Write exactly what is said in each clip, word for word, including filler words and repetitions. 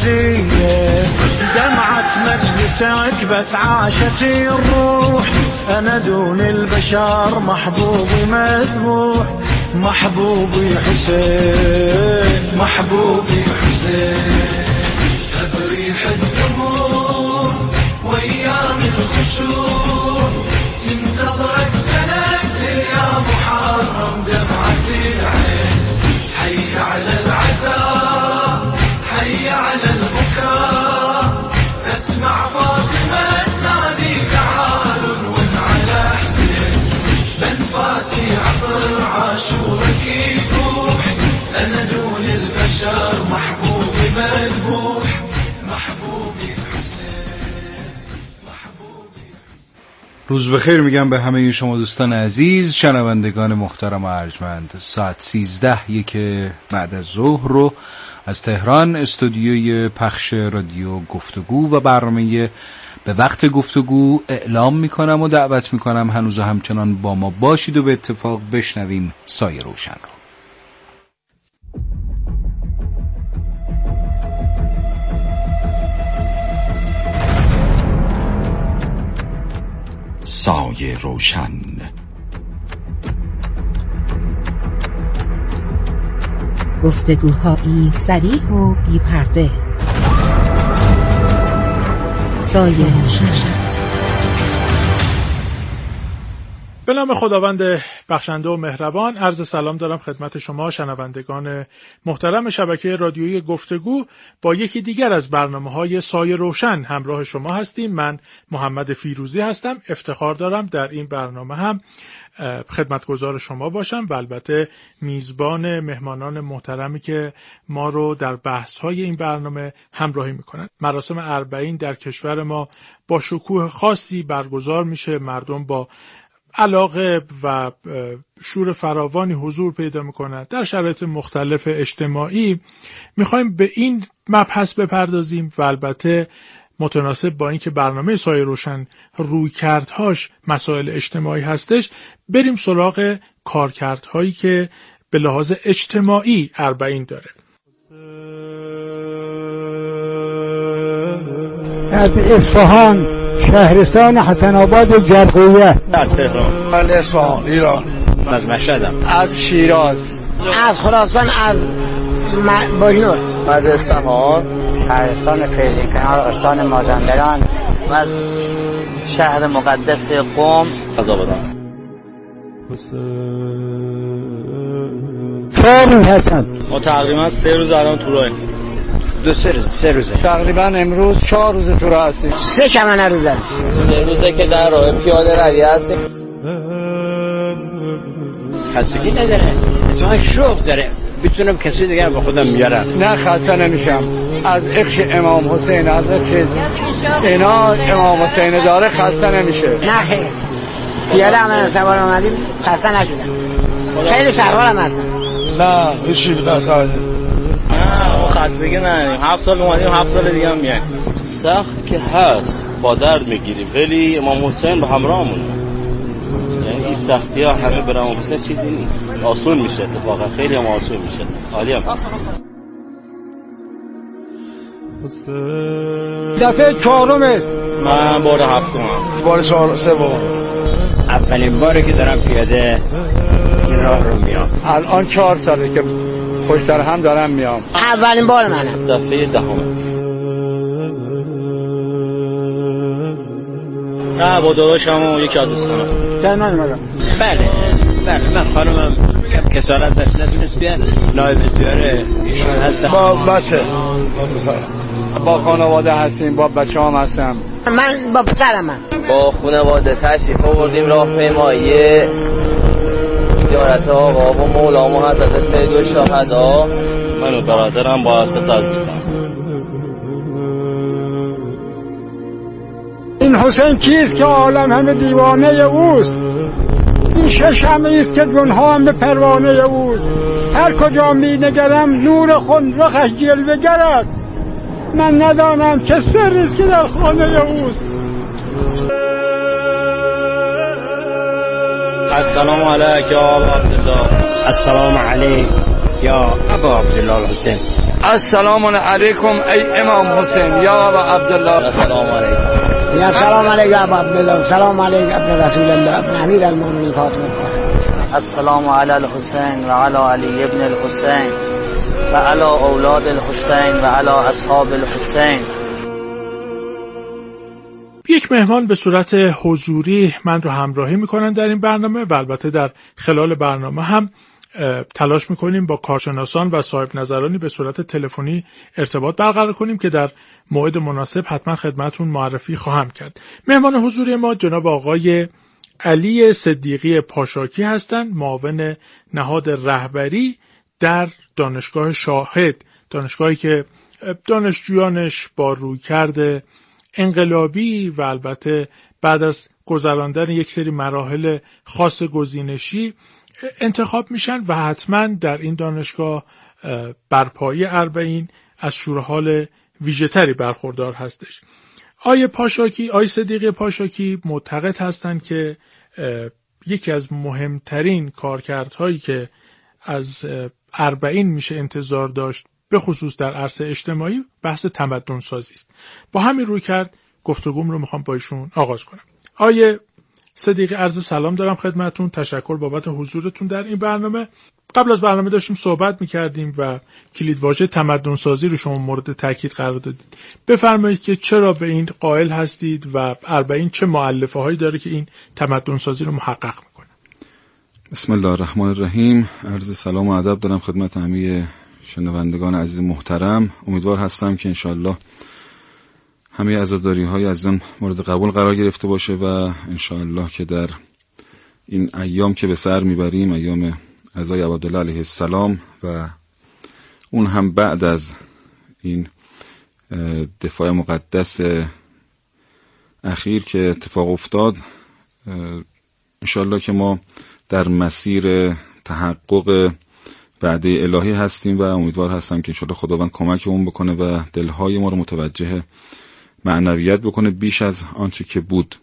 العزية، دمعة مجلسك بس عاشت الروح، أنا دون البشر محبوبي مذبوح، محبوبي حسين محبوبي حسين. تبريح الدموع وأيام الخشوع، تنتظرك سنة يا محرم دمعة العين. حي على العزاء حي على البكاء، اسمع فاطمة تنادي تعالوا ون على حسين. بنفاسي عطر عاشورك يفوح، أنا دون البشر محبوبي مذبوح، محبوبي حسين محبوبی. روز بخیر میگم به همه شما دوستان عزیز، شنوندگان محترم و ارجمند. ساعت سیزده یک بعد از ظهر رو از تهران استودیوی پخش رادیو گفتگو و برنامه به وقت گفتگو اعلام میکنم و دعوت میکنم هنوز همچنان با ما باشید و به اتفاق بشنویم سایه روشن رو. سایه روشن. گفتگوهایی صریح و بی پرده. سایه روشن. به نام خداوند بخشنده و مهربان، عرض سلام دارم خدمت شما شنوندگان محترم شبکه رادیویی گفتگو. با یکی دیگر از برنامه‌های سایه روشن همراه شما هستیم. من محمد فیروزی هستم. افتخار دارم در این برنامه هم خدمتگزار شما باشم و البته میزبان مهمانان محترمی که ما رو در بحث‌های این برنامه همراهی میکنن. مراسم اربعین در کشور ما با شکوه خاصی برگزار میشه. مردم با علاقه و شور فراوانی حضور پیدا میکنن. در شرایط مختلف اجتماعی میخوایم به این مبحث بپردازیم و البته متناسب با اینکه برنامه سایه روشن رویکردهاش مسائل اجتماعی هستش، بریم سراغ کارکردهایی که به لحاظ اجتماعی اربعین داره. از اصفهان شهرستان حسن آباد جرقویه، از تهران، از اصفهان ایران، از مشهدم، از شیراز، از خراسان، از بوشهر، از اصفهان، شهرستان فیضی کنار استان مازندران، از شهر مقدس قم، از آبادان. چهار روز هستم. ما تقریبا سه روز الان تو راهیم. دو سه روز سه روزه تقریبا امروز چهار روز تو راه هستیم. سه کمانه روزه سه روزه که در راه پیاده روی هستیم. خستگی نداره، اصلا شوق داره، بتونم کسی دیگر با خودم بیارم. نه خسته نمیشم از عشق امام حسین، از عشق اینا امام حسین داره خسته نمیشه. نه خیلی پیاده همه سوار اومدیم خسته نشدم، خیلی سوارم هستم. نه هیچی بتاعته نه ما خستگی نداریم. هفت سال اومدیم هفت سال دیگه هم میایم. سخت که هست با درد میگیریم ولی امام حسین به همراهمون. یعنی این سختی ها همه برای امام حسین چیزی نیست، آسون میشه. اتفاقا خیلی هم آسون میشه. عالی هم هست. دفعه چهارمه من بار هفتم، بار چهار سوم، اولین باره که دارم پیاده این راه رو میام. الان چهار ساله که پشت سر هم دارم میام. اولین بار منم. دفعه دهم. نه با داداشم و یکی از دوستانم. چند من اومدم. بله بله من خانمم کسالت دست نتونست بیان، نایب زیاره ایشون هستم. با بچه با پسرم، با خانواده هستیم، با بچه هم هستم. من با پسرم من. با خانواده تشریف آوردیم راهپیمایی زیارت آقا و مولا حضرت سید الشهدا. من و برادرم با سه تا از دوستان. این حسین کیست که عالم همه دیوانه اوست؟ این شش همه ایست که جنها هم به پروانه اوست. هر کجا می نگرم نور خون رخش جلوه گرد، من ندانم چه سریست که در خانه اوست. السلام علیک یا عبدالله. السلام علیک یا ابا عبدالله الحسین. السلام علیکم ای امام حسین یا ابا عبدالله. السلام علیکم. یا سلام علیکم ابا عبدالله. سلام علیکم ابن رسول الله ابن امیر المؤمنین فاطمه. السلام علی الحسین و علی علی ابن الحسین و علی اولاد الحسین و علی اصحاب الحسین. یک مهمان به صورت حضوری من رو همراهی میکنن در این برنامه و البته در خلال برنامه هم تلاش میکنیم با کارشناسان و صاحب نظرانی به صورت تلفنی ارتباط برقرار کنیم که در موعد مناسب حتما خدمتون معرفی خواهم کرد. مهمان حضوری ما جناب آقای علی صدیقی پاشاکی هستند، معاون نهاد رهبری در دانشگاه شاهد، دانشگاهی که دانشجویانش با رویکرد انقلابی و البته بعد از گذراندن یک سری مراحل خاص گزینشی انتخاب میشن و حتما در این دانشگاه برپایی اربعین از شوره‌حال ویژه‌تری برخوردار هستش. آیه پاشاکی، آیه صدیقی پاشاکی معتقد هستند که یکی از مهمترین کارکردهایی که از اربعین میشه انتظار داشت به خصوص در عرصه اجتماعی بحث تمدن سازی است. با همین روی کرد گفتگوم رو میخوام با ایشون آغاز کنم. آیه صدیقی عرض سلام دارم خدمتون، تشکر بابت حضورتون در این برنامه. قبل از برنامه داشتیم صحبت میکردیم و کلیدواژه تمدن سازی رو شما مورد تاکید قرار دادید. بفرمایید که چرا به این قائل هستید و اربعین چه مؤلفه هایی داره که این تمدن سازی رو محقق میکنه؟ بسم الله الرحمن الرحیم. عرض سلام و ادب دارم خدمت همه شنوندگان عزیز محترم. امیدوار هستم که انشاءالله همه عزاداری های عزیزان مورد قبول قرار گرفته باشه و انشاءالله که در این ایام که به سر میبریم، ایام عزای عبدالله علیه السلام و اون هم بعد از این دفاع مقدس اخیر که اتفاق افتاد، انشاءالله که ما در مسیر تحقق وعده الهی هستیم و امیدوار هستم که انشاءالله خداوند کمکمون بکنه و دلهای ما رو متوجه معنویت بکنه بیش از آنچه که بود.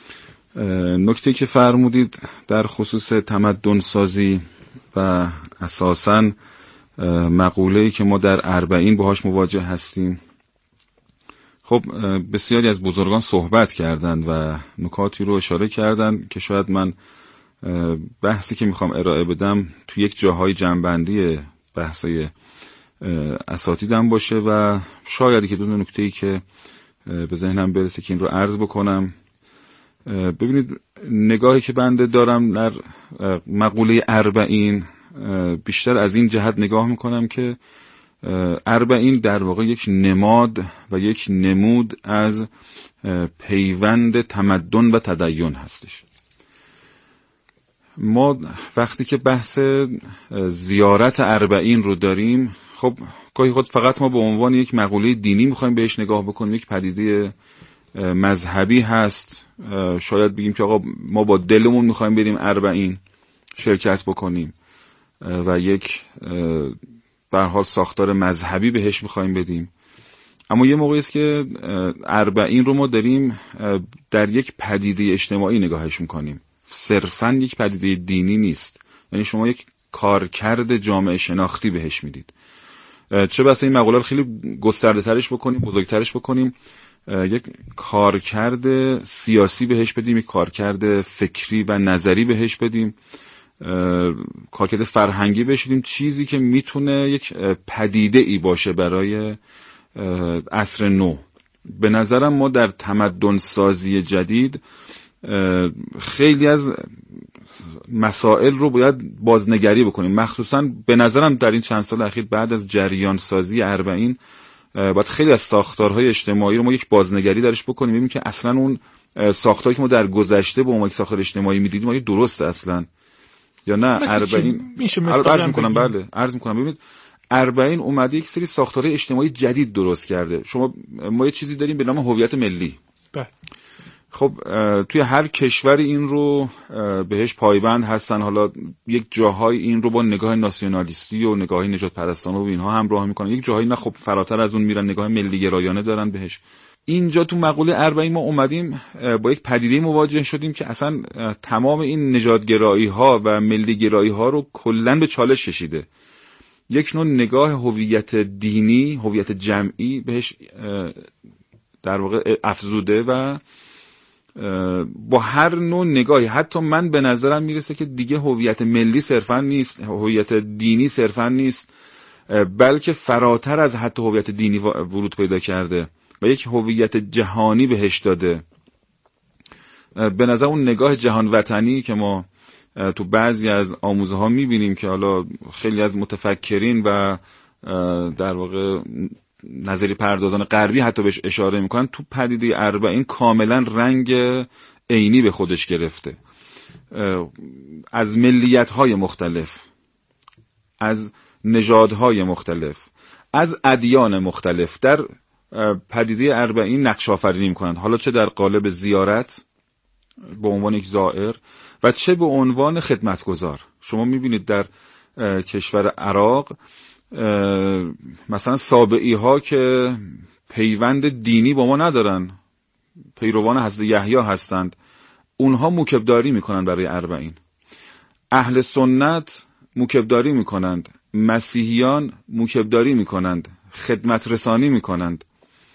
نکته که فرمودید در خصوص تمدن سازی و اساساً مقوله‌ای که ما در اربعین باهاش مواجه هستیم، خب بسیاری از بزرگان صحبت کردند و نکاتی رو اشاره کردند که شاید من بحثی که میخوام ارائه بدم تو یک جاهای جنبندی بحثی اساتیدم باشه و شاید که دو نکته‌ای که به ذهنم برسه که این رو عرض بکنم. ببینید، نگاهی که بنده دارم در مقوله اربعین بیشتر از این جهت نگاه میکنم که اربعین در واقع یک نماد و یک نمود از پیوند تمدن و تدین هستش. ما وقتی که بحث زیارت اربعین رو داریم، خب گاهی خود فقط ما به عنوان یک مقوله دینی میخوایم بهش نگاه بکنیم، یک پدیده مذهبی هست. شاید بگیم که آقا ما با دلمون میخوایم بریم اربعین شرکت بکنیم و یک به هر حال ساختار مذهبی بهش میخوایم بدیم. اما یه موقعی است که اربعین رو ما داریم در یک پدیده اجتماعی نگاهش میکنیم، صرفاً یک پدیده دینی نیست. یعنی شما یک کارکرد جامعه شناختی بهش میدید. چه بسا این مقوله رو خیلی گسترده ترش بکنیم، بزرگترش بکنیم، یک کارکرد سیاسی بهش بدیم، یک کارکرد فکری و نظری بهش بدیم، کارکرد فرهنگی بهش بدیم، چیزی که میتونه یک پدیده ای باشه برای عصر نو. به نظرم ما در تمدن سازی جدید خیلی از مسائل رو باید بازنگری بکنیم، مخصوصا به نظرم در این چند سال اخیر بعد از جریان سازی اربعین باید خیلی از ساختارهای اجتماعی رو ما یک بازنگری درش بکنیم، ببینیم که اصلا اون ساختاری که ما در گذشته به عنوان یک ساختار اجتماعی می‌دیدیم آیا درسته اصلا یا نه. اربعین میشه مثلا عرض می‌کنم، بله عرض می‌کنم. ببینید اربعین اومده یک سری ساختارهای اجتماعی جدید درست کرده. شما ما یه چیزی داریم به نام هویت ملی. بله. خب توی هر کشوری این رو بهش پایبند هستن. حالا یک جاهای این رو با نگاه ناسیونالیستی و نگاه نجات پرستانه و اینها همراه میکنن، یک جاهایی نه، خب فراتر از اون میرن، نگاه ملی گرایانه دارن بهش. اینجا تو مقوله اربعین ما اومدیم با یک پدیده مواجه شدیم که اصلا تمام این نژادگرایی ها و ملی گرایی ها رو کلا به چالش کشیده. یک نوع نگاه هویت دینی، هویت جمعی بهش در واقع افزوده و با هر نوع نگاهی، حتی من به نظرم میرسه که دیگه هویت ملی صرفا نیست، هویت دینی صرفا نیست، بلکه فراتر از حتی هویت دینی ورود پیدا کرده و یک هویت جهانی بهش داده. به نظر اون نگاه جهان وطنی که ما تو بعضی از آموزه ها میبینیم که حالا خیلی از متفکرین و در واقع نظری پردازان غربی حتی بهش اشاره میکنن، تو پدیده اربعین کاملا رنگ عینی به خودش گرفته. از ملیت های مختلف، از نژادهای مختلف، از ادیان مختلف در پدیده اربعین نقش آفرینی میکنن، حالا چه در قالب زیارت به عنوان یک زائر و چه به عنوان خدمتگزار. شما میبینید در کشور عراق مثلا سابعی ها که پیوند دینی با ما ندارن، پیروان حضرت یحیی هستند، اونها موکبداری میکنن برای اربعین. اهل سنت موکبداری میکنند، مسیحیان موکبداری میکنند، خدمت رسانی میکنند.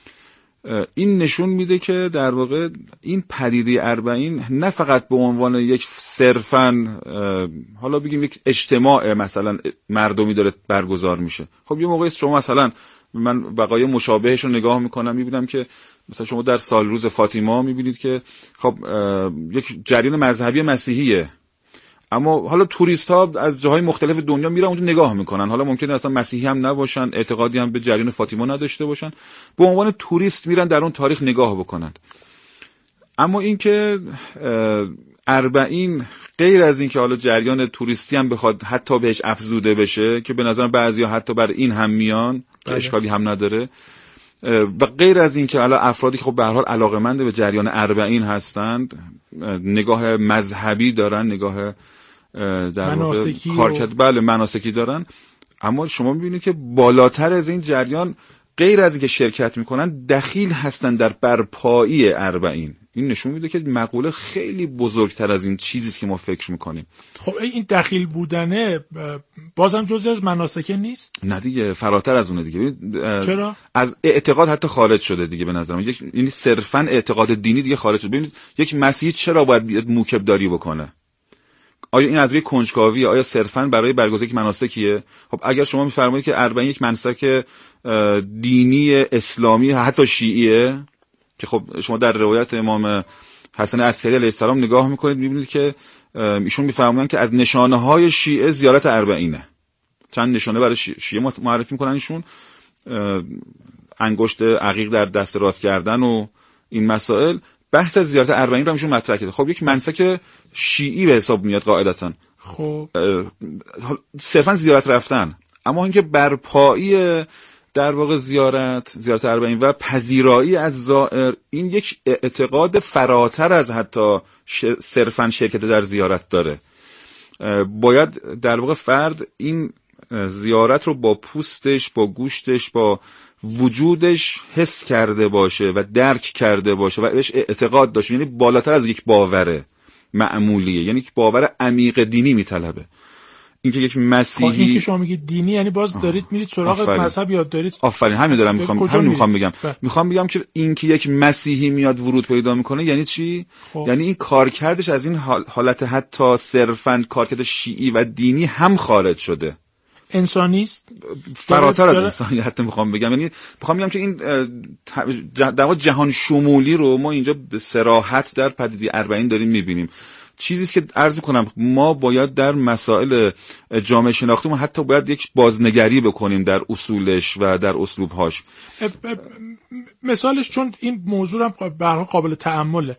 این نشون میده که در واقع این پدیده اربعین نه فقط به عنوان یک صرفاً حالا بگیم یک اجتماع مثلا مردمی داره برگزار میشه. خب یه موقعی شما مثلا من وقایع مشابهش رو نگاه میکنم، میبینم که مثلا شما در سال روز فاطیما میبینید که خب یک جریان مذهبی مسیحیه، اما حالا توریست ها از جاهای مختلف دنیا میرن اونجا نگاه میکنن، حالا ممکنه اصلا مسیحی هم نباشن، اعتقادی هم به جریان فاطیما نداشته باشن، به عنوان توریست میرن در اون تاریخ نگاه بکنن. اما اینکه اربعین غیر از این که حالا جریان توریستی هم بخواد حتی بهش افزوده بشه، که به نظر بعضیا حتی بر این هم میان که اشکالی هم نداره، و غیر از این که حالا افرادی که خب به هر حال علاقه‌مند به جریان اربعین هستند، نگاه مذهبی دارن، نگاه در واقع کارکرد، بله مناسکی دارن، اما شما میبینید که بالاتر از این جریان غیر از اینکه شرکت میکنن دخیل هستن در برپایی اربعین. این نشون میده که مقوله خیلی بزرگتر از این چیزیست که ما فکر میکنیم. خب این دخیل بودنه بازم جزئی از مناسک نیست؟ نه دیگه، فراتر از اونه دیگه. چرا؟ از اعتقاد حتی خارج شده دیگه به نظرم. یک یعنی صرفا اعتقاد دینی دیگه خارج شده. ببینید یک مسیحی چرا باید موکبداری بکنه؟ آیا این از روی کنجکاویه؟ آیا صرفا برای برگزاری مناسکیه؟ خب اگر شما میفرمایید که اربعین یک منسک دینی اسلامی حتی شیعیه، که خب شما در روایت امام حسن عسکری علیه السلام نگاه میکنید میبینید که ایشون میفرمایند که از نشانه های شیعه زیارت اربعینه. چند نشانه برای شیعه معرفی میکنن ایشون، انگشت عقیق در دست راست کردن و این مسائل. بحث از زیارت اربعین رو ایشون مطرح کرده. خب یک منسک شیعی به حساب میاد قاعدتاً، خب صرفا زیارت رفتن، اما اینکه برپایی در واقع زیارت زیارت اربعین و پذیرایی از زائر، این یک اعتقاد فراتر از حتی صرفا شرکت در زیارت داره. باید در واقع فرد این زیارت رو با پوستش، با گوشتش، با وجودش حس کرده باشه و درک کرده باشه و بهش اعتقاد داشته، یعنی بالاتر از یک باور معمولیه، یعنی یک باور عمیق دینی میطلبه. اینکه یک مسیحی، این که شما میگید دینی یعنی باز دارید میرید سراغ مذهب یاد دارید. آفرین، همین دارم میخوام همین میخوام بگم بله. میخوام بگم که اینکه یک مسیحی میاد ورود پیدا میکنه یعنی چی؟ خوب. یعنی این کارکردش از این حالت حتی صرفاً کارکرد شیعی و دینی هم خارج شده. انسانیست، فراتر از انسانیت میخوام بگم. یعنی میخوام بگم که این در واقع جهان شمولی رو ما اینجا به صراحت در پدیده اربعین داریم میبینیم. چیزیست که عرض کنم ما باید در مسائل جامعه شناختی ما حتی باید یک بازنگری بکنیم در اصولش و در اسلوبهاش. مثالش، چون این موضوع هم به هر حال قابل تأمله،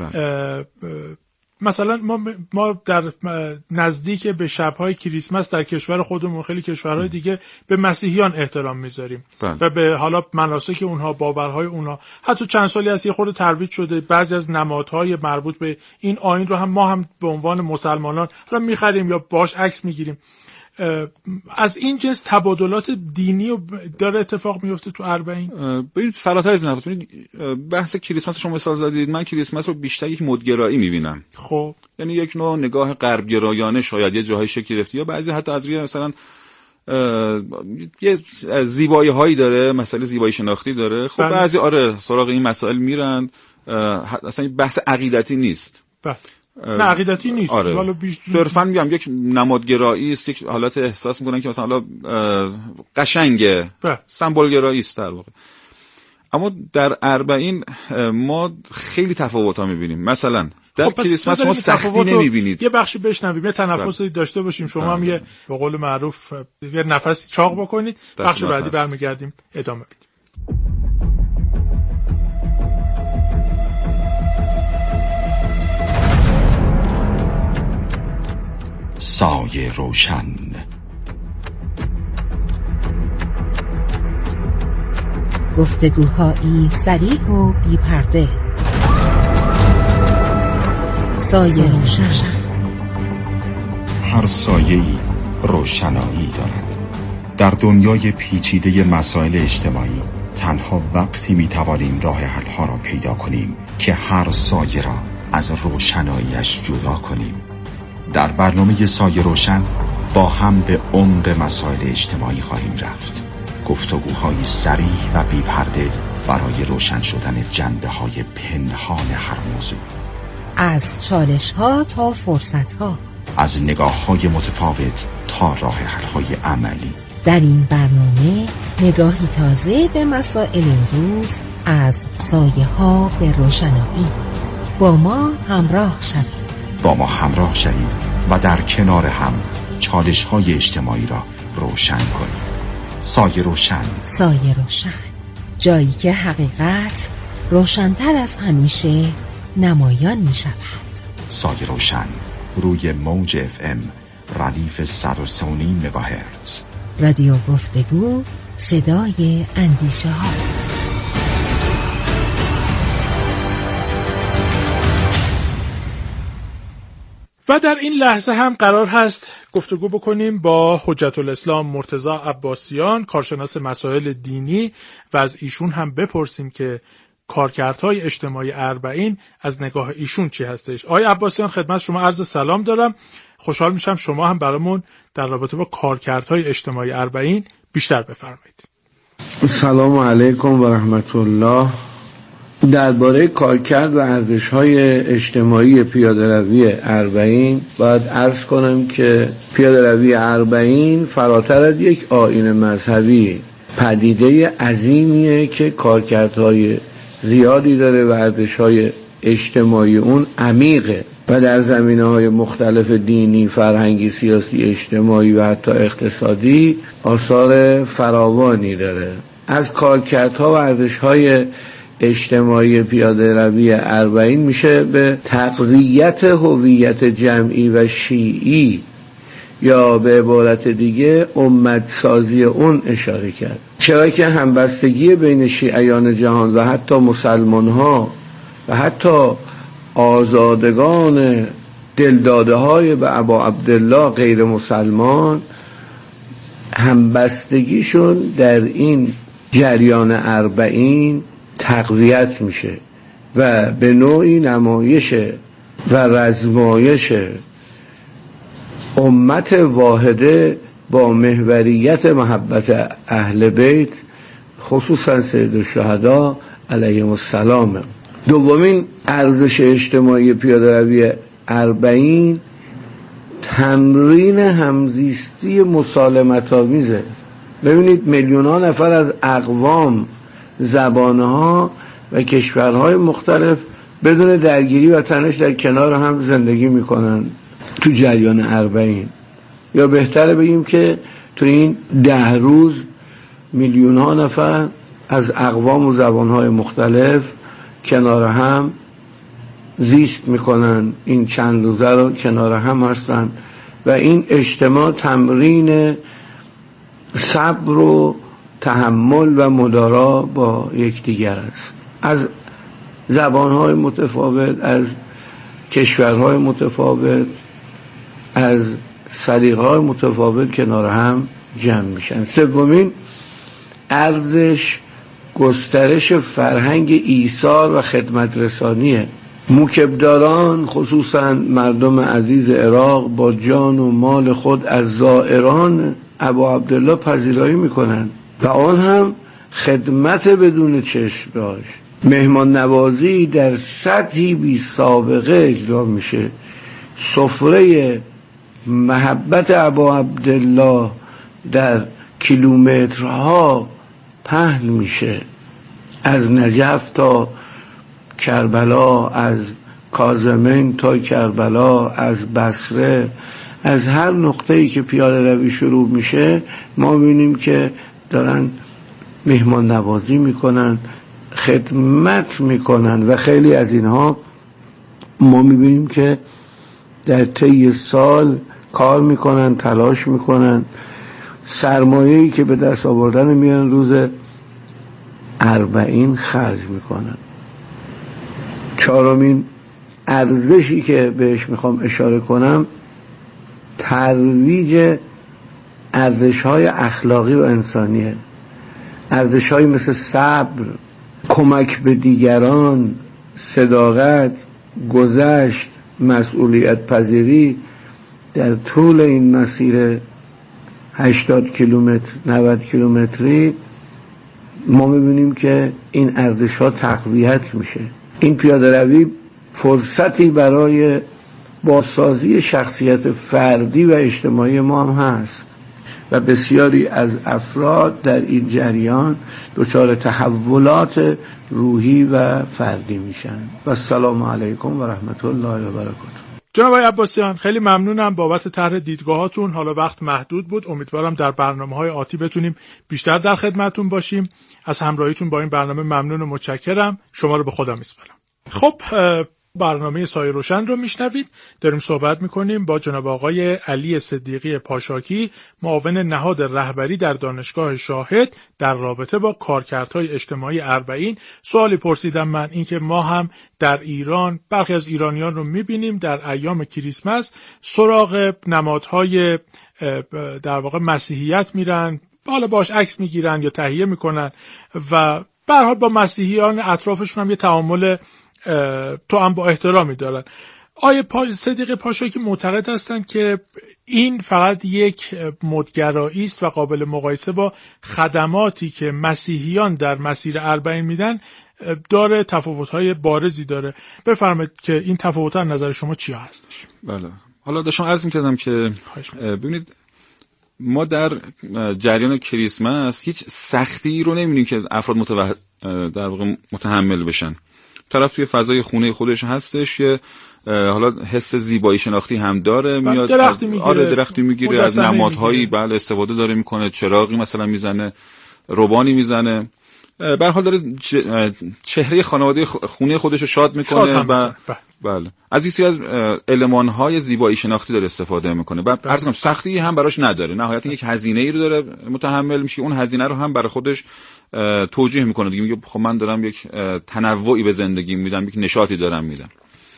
مثلا ما ما در نزدیک به شب‌های کریسمس در کشور خودمون، خیلی کشورهای دیگه، به مسیحیان احترام میذاریم و به حالا مناسک اونها، باورهای اونها، حتی چند سالی از یه خورده ترویج شده. بعضی از نمادهای مربوط به این آیین رو هم ما هم به عنوان مسلمانان حالا میخریم یا باش عکس میگیریم. از این جنس تبادلات دینی و داره اتفاق میفته تو اربعین. ببینید فراتر از این حرف، ببینید بحث کریسمس شما مثال زدید، من کریسمس رو بیشتر یک مدگرایی میبینم. خب یعنی یک نوع نگاه غربگرایانه شاید یه جاهای شکل گرفته، یا بعضی حتی از روی مثلا یه زیبایی هایی داره، مسئله زیبایی شناختی داره. خب بعضی آره سراغ این مسائل میرن، اصلا بحث عقیدتی نیست. بله نه عقیدتی نیست. آره. حالا بیش صرفا میگم یک نمادگرایی است، یک حالت احساس میکنن که مثلا حالا قشنگه، سمبل گرایی است در واقع. اما در اربعین ما خیلی تفاوت‌ها می‌بینیم. مثلا در خب کریسمس ما سختی نمی‌بینید. یه بخشی بشنویم، یه تنفسی داشته باشیم، شما هم یه به قول معروف یه نفسی چاق بکنید، بخش بعدی برمیگردیم ادامه بدیم. سایه روشن. گفتگوهایی صریح و بی پرده. سایه روشن. هر سایه‌ای روشنایی دارد. در دنیای پیچیده مسائل اجتماعی تنها وقتی میتوانیم راه حل‌ها را پیدا کنیم که هر سایه را از روشناییش جدا کنیم. در برنامه سایه روشن با هم به عمق مسائل اجتماعی خواهیم رفت. گفتگوهای صریح و بی پرده برای روشن شدن جنبه‌های پنهان هر موضوع. از چالش‌ها تا فرصت‌ها، از نگاه‌های متفاوت تا راه حل‌های عملی. در این برنامه نگاهی تازه به مسائل روز از سایه‌ها به روشنایی. با ما همراه شوید. با ما همراه شوید و در کنار هم چالش‌های اجتماعی را روشن کنیم. سایه روشن. سایه روشن، جایی که حقیقت روشن‌تر از همیشه نمایان می شود. سایه روشن روی موج اف ام ردیف صد و سه و نیم مگاهرتز. رادیو گفتگو، صدای اندیشه ها. و در این لحظه هم قرار هست گفتگو بکنیم با حجت الاسلام مرتضی عباسیان، کارشناس مسائل دینی، و از ایشون هم بپرسیم که کارکردهای اجتماعی اربعین از نگاه ایشون چی هستش. آقای عباسیان خدمت شما عرض سلام دارم. خوشحال میشم شما هم برامون در رابطه با کارکردهای اجتماعی اربعین بیشتر بفرمایید. سلام علیکم و رحمت الله. درباره کارکرد و ارزش‌های اجتماعی پیاده‌روی اربعین باید عرض کنم که پیاده‌روی اربعین فراتر از یک آیین مذهبی پدیده عظیمیه که کارکردهای زیادی داره و ارزش‌های اجتماعی اون عمیقه و در زمینه‌های مختلف دینی، فرهنگی، سیاسی، اجتماعی و حتی اقتصادی آثار فراوانی داره. از کارکردها و ارزش‌های اجتماعی پیاده‌روی اربعین میشه به تقویت هویت جمعی و شیعی یا به عبارت دیگه امت سازی اون اشاره کرد، چرا که همبستگی بین شیعیان جهان و حتی مسلمان ها و حتی آزادگان دلداده های به ابا عبدالله غیر مسلمان همبستگیشون در این جریان اربعین تقویت میشه و به نوعی نمایش و رزمایش امت واحده با محوریت محبت اهل بیت خصوصا سید الشهدا علیهم السلام. دومین ارزش اجتماعی پیاده‌روی اربعین تمرین همزیستی مسالمت‌آمیزه. ببینید میلیون‌ها نفر از اقوام، زبانها و کشورهای مختلف بدون درگیری و تنش در کنار هم زندگی میکنن تو جریان اربعین، یا بهتره بگیم که تو این ده روز میلیون ها نفر از اقوام و زبانهای مختلف کنار هم زیست میکنن، این چند روزه رو کنار هم هستن و این اجتماع تمرین صبر و تحمل و مدارا با یکدیگر است. از زبانهای متفاوت، از کشورهای متفاوت، از سلیقه‌های متفاوت کنار هم جمع میشن. سومین ارزش گسترش فرهنگ ایثار و خدمت رسانیه. موکبداران خصوصا مردم عزیز عراق با جان و مال خود از زائران ابا عبدالله پذیرایی میکنن و آن هم خدمت بدون چشم داشت. مهمان نوازی در سطحی بی سابقه اجرا میشه. سفره محبت ابا عبدالله در کیلومترها پهن میشه، از نجف تا کربلا، از کاظمین تا کربلا، از بصره، از هر نقطه‌ای که پیاده روی شروع میشه ما می‌بینیم که دارن مهمان نوازی میکنن، خدمت میکنن و خیلی از اینها ما می‌بینیم که در طی سال کار میکنن، تلاش میکنن، سرمایه‌ای که به دست آوردن میان روز اربعین خرج میکنن. چهارمین ارزشی که بهش میخوام اشاره کنم ترویج ارزش‌های اخلاقی و انسانیه. ارزش‌هایی مثل صبر، کمک به دیگران، صداقت، گذشت، مسئولیت پذیری در طول این مسیر هشتاد کیلومتر نود کیلومتری ما می‌بینیم که این ارزش‌ها تقویت میشه. این پیاده روی فرصتی برای بازسازی شخصیت فردی و اجتماعی ما هم هست و بسیاری از افراد در این جریان دچار تحولات روحی و فردی میشن. و السلام علیکم و رحمت الله و برکاته. جناب آقای عباسیان خیلی ممنونم بابت طرح دیدگاهاتون. حالا وقت محدود بود، امیدوارم در برنامه‌های آتی بتونیم بیشتر در خدمتتون باشیم. از همراهیتون با این برنامه ممنون و متشکرم. شما رو به خدا میسپارم. خب برنامه سایه روشن رو میشنوید. داریم صحبت میکنیم با جناب آقای علی صدیقی پاشاکی، معاون نهاد رهبری در دانشگاه شاهد در رابطه با کارکردهای اجتماعی اربعین. سوالی پرسیدم من، اینکه ما هم در ایران برخی از ایرانیان رو میبینیم در ایام کریسمس سراغ نمادهای در واقع مسیحیت میرن، حالا باش عکس میگیرن یا تهیه میکنن و به هر حال با مسیحیان اطرافشون هم یه تعامل تو هم با احترامی دارن. آیه پا... صدیق پاشاکی معتقد هستند که این فقط یک مدگرایی است و قابل مقایسه با خدماتی که مسیحیان در مسیر اربعین میدن داره تفاوت‌های بارزی داره. بفرمایید که این تفاوت‌ها نظر شما چی هستش؟ بله، حالا داشتم عرض می‌کردم که ببینید ما در جریان کریسمس هیچ سختی رو نمی‌بینیم که افراد متوه... در واقع متحمل بشن. طرف توی فضای خونه خودش هستش، یه حالا حس زیبایی شناختی هم داره، میاد درختی میگیره، آره درختی میگیره، از نمادهایی بله استفاده داره میکنه، چراغی مثلا میزنه، روبانی میزنه، به هر حال داره چهره خانواده خونه خودش رو شاد میکنه و بله از یه از المان‌های زیبایی شناختی داره استفاده میکنه. بعد عرض کنم سختی هم براش نداره، نهایتا یک هزینه‌ای رو داره متحمل میشه، اون هزینه رو هم برای خودش توجیه میکنه دیگه، میگه خب من دارم یک تنوعی به زندگی میدم، یک نشاطی دارم میدم.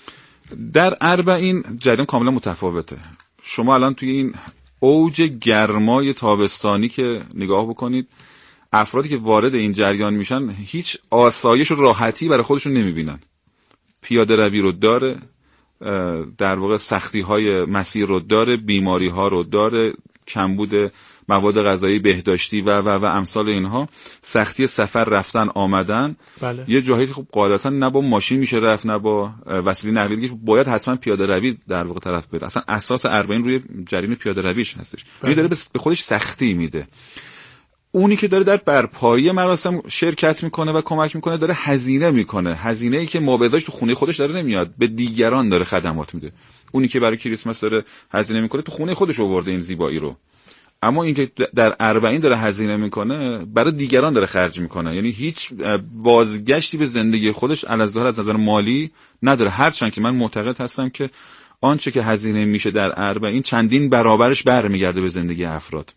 در اربعین جریان کاملا متفاوته. شما الان توی این اوج گرمای تابستانی که نگاه بکنید، افرادی که وارد این جریان میشن هیچ آسایش و راحتی برای خودشون نمیبینن. پیاده روی رو داره، در واقع سختی های مسیر رو داره، بیماری ها رو داره، کمبود مواد غذایی بهداشتی و و و امثال اینها، سختی سفر رفتن آمدن. بله. یه جاهایی که خب قاعدتا نه با ماشین میشه رفت نه با وسیله نقلیه، باید حتما پیاده روی در واقع طرف بره. اصلا اساس اربعین روی جریان پیاده رویش هستش. بله. داره به خودش سختی میده. اونی که داره در برپایی مراسم شرکت میکنه و کمک میکنه داره هزینه میکنه، هزینه‌ای که مابعضاش تو خونه خودش داره نمیاد، به دیگران داره خدمات میده. اونی که برای کریسمس داره هزینه میکنه تو خونه خودش آورده این زیبایی رو، اما اینکه در اربعین داره هزینه میکنه برای دیگران داره خرج میکنه، یعنی هیچ بازگشتی به زندگی خودش علاوه از نظر مالی نداره. هرچند که من معتقد هستم که آنچه که هزینه میشه در اربعین چندین برابرش برمیگرده به زندگی افراد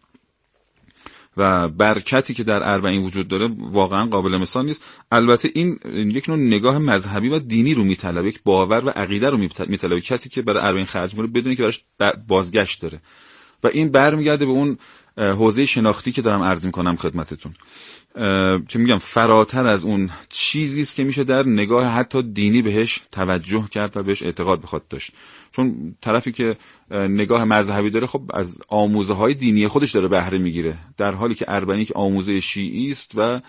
و برکتی که در اربعین وجود داره واقعا قابل مثال نیست. البته این یک نوع نگاه مذهبی و دینی رو میطلبه، یک باور و عقیده رو میطلبه. کسی که برای اربعین خرج میکنه بدونه که براش بازگشت داره و این برمیگرده به اون حوزه شناختی که دارم عرض میکنم خدمتتون که میگم فراتر از اون چیزی است که میشه در نگاه حتی دینی بهش توجه کرد و بهش اعتقاد بخواد داشت. چون طرفی که نگاه مذهبی داره خب از آموزه های دینی خودش داره بهره میگیره، در حالی که اربعین یک آموزه شیعی است و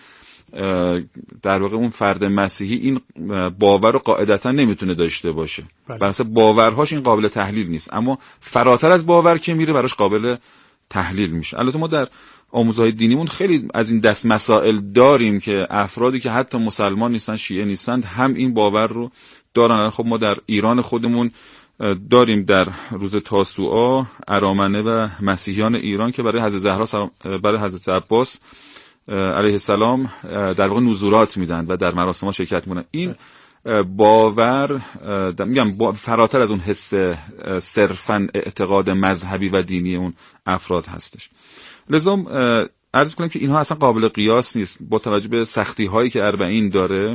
در واقع اون فرد مسیحی این باور رو قاعدتا نمیتونه داشته باشه. بر اساس باورهاش این قابل تحلیل نیست، اما فراتر از باور که میره براش قابل تحلیل میشه. البته ما در آموزهای دینیمون خیلی از این دست مسائل داریم که افرادی که حتی مسلمان نیستن، شیعه نیستن، هم این باور رو دارن. خب ما در ایران خودمون داریم در روز تاسوعا ارامنه و مسیحیان ایران که برای حضرت زهرا برای حضرت عباس علیه السلام در واقع نزورات میدن و در مراسم‌ها شرکت میکنن. این باور میگم فراتر از اون حس صرفاً اعتقاد مذهبی و دینی اون افراد هستش. لذا عرض کنم که اینها اصلا قابل قیاس نیست با توجه به سختی هایی که اربعین داره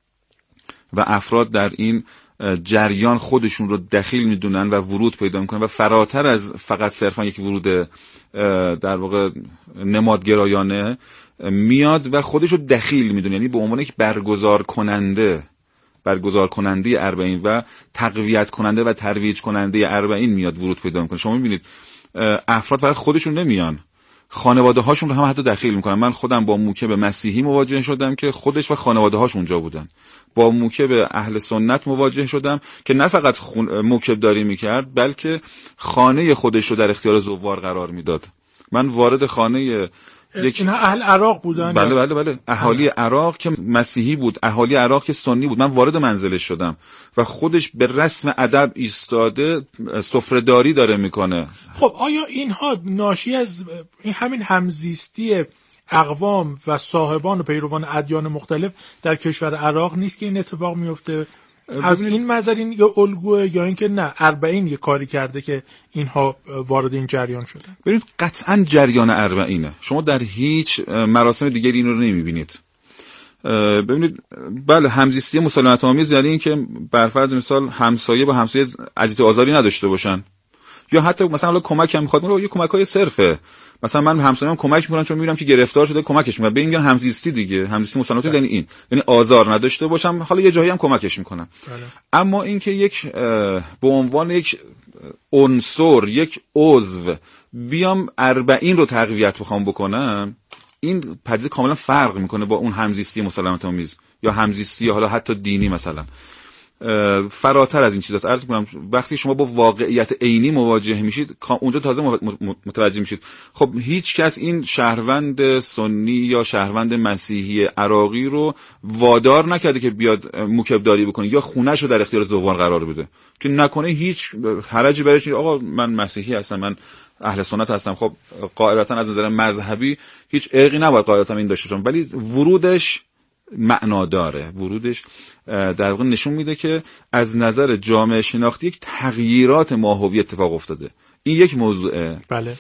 و افراد در این جریان خودشون رو دخیل میدونن و ورود پیدا میکنن و فراتر از فقط صرفا یک ورود در واقع نمادگرایانه میاد و خودش رو دخیل میدونه، یعنی به عنوان یک برگزار کننده برگزار کننده اربعین و تقویت کننده و ترویج کننده اربعین میاد ورود پیدا میکنه. شما میبینید افراد فقط خودشون نمیان، خانواده هاشون رو هم حتی دخیل میکنن. من خودم با موکب مسیحی مواجه شدم که خودش و خانواده هاش اونجا بودن، با موکب اهل سنت مواجه شدم که نه فقط موکب داری میکرد بلکه خانه خودش رو در اختیار زوار قرار میداد. من وارد خانه یک اینا اهل عراق بودن، بله بله بله اهالی عراق که مسیحی بود، اهالی عراق که سنی بود، من وارد منزلش شدم و خودش به رسم ادب ایستاده سفره‌داری داره میکنه. خب آیا اینها ناشی از این همین همزیستی اقوام و صاحبان و پیروان ادیان مختلف در کشور عراق نیست که این اتفاق میفته؟ از این منظر این یا الگوه یا اینکه نه اربعین یه کاری کرده که اینها وارد این جریان شدن؟ ببینید قطعا جریان اربعینه، شما در هیچ مراسم دیگری این رو نمیبینید. ببینید بله همزیستی مسالمت آمیز یعنی این که بر فرض مثال همسایه با همسایه اذیت و آزاری نداشته باشن، یا حتی مثلا حالا کمک هم میخواد اون یه کمک‌های صرفه، مثلا من همسایه‌ام کمک می‌کنم چون می‌بینم که گرفتار شده کمکش می‌کنم، به این میگن همزیستی دیگه. همزیستی مسالمت یعنی این، یعنی آزار نداشته باشم، حالا یه جایی هم کمکش می‌کنم. اما اینکه یک به عنوان یک عنصر، یک عضو بیام اربعین رو تقویت بخوام بکنم، این پدیده کاملا فرق می‌کنه با اون همزیستی مسالمت آمیز یا همزیستی حالا حتی دینی. مثلا فراتر از این چیزاست. عرض می‌کنم وقتی شما با واقعیت عینی مواجه میشید اونجا تازه متوجه میشید خب هیچ کس این شهروند سنی یا شهروند مسیحی عراقی رو وادار نکرده که بیاد موکبداری بکنه یا خونه‌ش رو در اختیار زوار قرار بده که نکنه هیچ حرجی برایش. آقا من مسیحی هستم، من اهل سنت هستم، خب قاعدتا از نظر مذهبی هیچ عیبی نباید قاعدتا این داشته باشم، ولی ورودش معنا داره، ورودش در واقع نشون میده که از نظر جامعه شناختی یک تغییرات ماهوی اتفاق افتاده. این یک موضوعه. بله.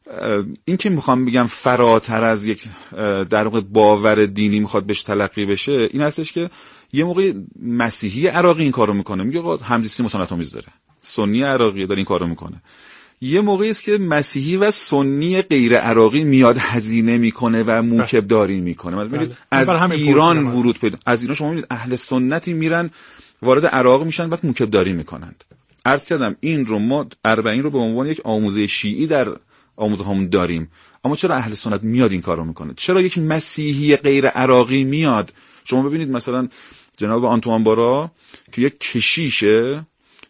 این که میخوام بگم فراتر از یک در واقع باور دینی میخواد بهش تلقی بشه این هستش که یه موقع مسیحی عراقی این کارو میکنه، میگه آقا همزیستی مسالمت آمیز داره، سنی عراقی داره این کارو میکنه. یه موقعی است که مسیحی و سنی غیر عراقی میاد هزینه میکنه و موکب داری میکنه. مثلا از ایران ورود پیدا، از ایران شما میبینید اهل سنتی میرن وارد عراق میشن و موکب داری میکنند. عرض کردم این رو ما اربعین رو به عنوان یک آموزه شیعی در آموزه هامون داریم، اما چرا اهل سنت میاد این کارو میکنه؟ چرا یک مسیحی غیر عراقی میاد؟ شما ببینید مثلا جناب آنتوان بارا که یک کشیشه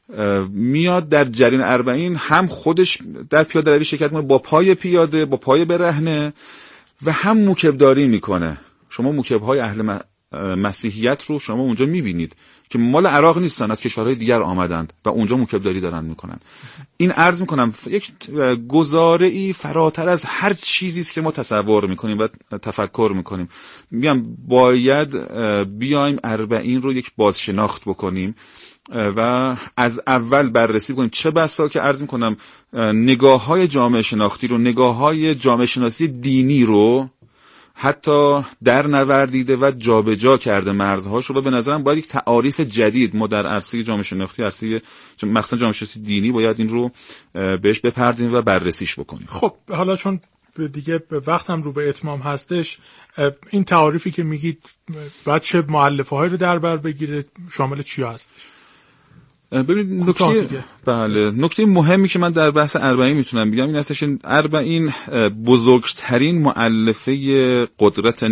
میاد در جریان اربعین هم خودش در پیاده روی شرکت میکنه با پای پیاده با پای برهنه و هم موکبداری میکنه. شما موکبهای اهل مسیحیت رو شما اونجا میبینید که مال عراق نیستن، از کشورهای دیگر آمدند و اونجا موکبداری دارن میکنن. این عرض میکنم یک گزاره‌ای فراتر از هر چیزی است که ما تصور میکنیم و تفکر میکنیم. میگم باید بیایم اربعین رو یک بازشناخت بکنیم و از اول بررسی کنیم، چه بسا که عرض میکنم نگاه‌های جامعه شناختی رو، نگاه‌های جامعه شناسی دینی رو حتی در نوردیده و جابجا کرده مرزهاش رو و به نظرم باید یک تعاریف جدید ما در عرصه جامعه شناختی، عرصه مخصوصا جامعه شناسی دینی باید این رو بهش بپردازیم و بررسیش بکنیم. خب حالا چون دیگه وقت هم رو به اتمام هستش، این تعاریفی که میگید باید چه مؤلفه هایی رو در بر بگیره، شامل چی هستش؟ ببینید نکته بله نکته مهمی که من در بحث اربعین میتونم بگم این هستش که اربعین بزرگترین مؤلفه قدرت